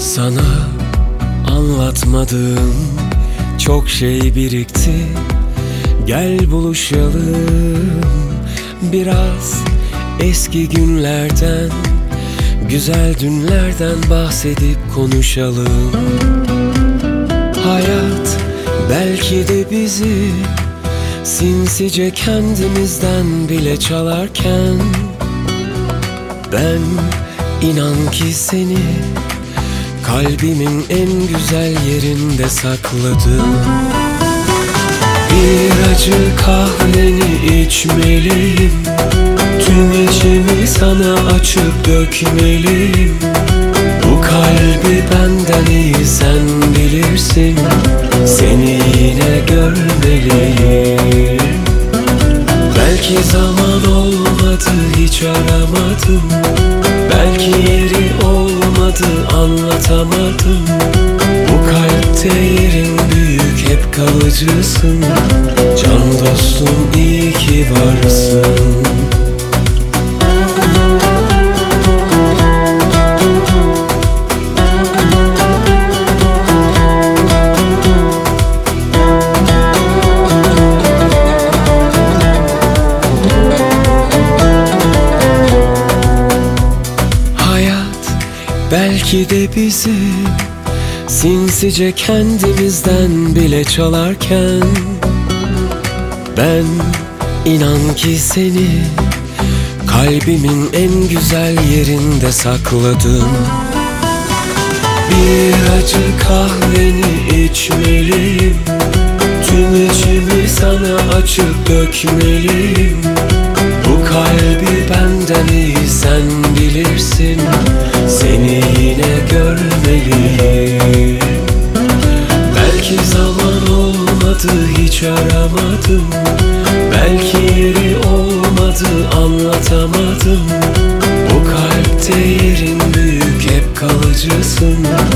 Sana anlatmadığım çok şey birikti. Gel buluşalım, biraz eski günlerden, güzel dünlerden bahsedip konuşalım. Hayat belki de bizi sinsice kendimizden bile çalarken, ben inan ki seni kalbimin en güzel yerinde sakladım. Bir acı kahveni içmeliyim, tüm içimi sana açıp dökmeliyim. Bu kalbi benden iyi sen bilirsin, seni yine görmeliyim. Belki zaman olmadı, hiç aramadım. Belki yeri olmadı, anlatamadım. Bu kalpte yerin büyük, hep kalıcısın. Can dostum, iyi ki varsın. Belki de bizi sinsice kendimizden bile çalarken, ben inan ki seni kalbimin en güzel yerinde sakladım. Bir acı kahveni içmeliyim, tüm içimi sana açıp dökmeliyim. Bu kalbi benden iyi sen bilirsin, seni yine görmeliyim. Belki zaman olmadı, hiç aramadım. Belki yeri olmadı, anlatamadım. Bu kalpte yerin büyük, hep kalıcısın.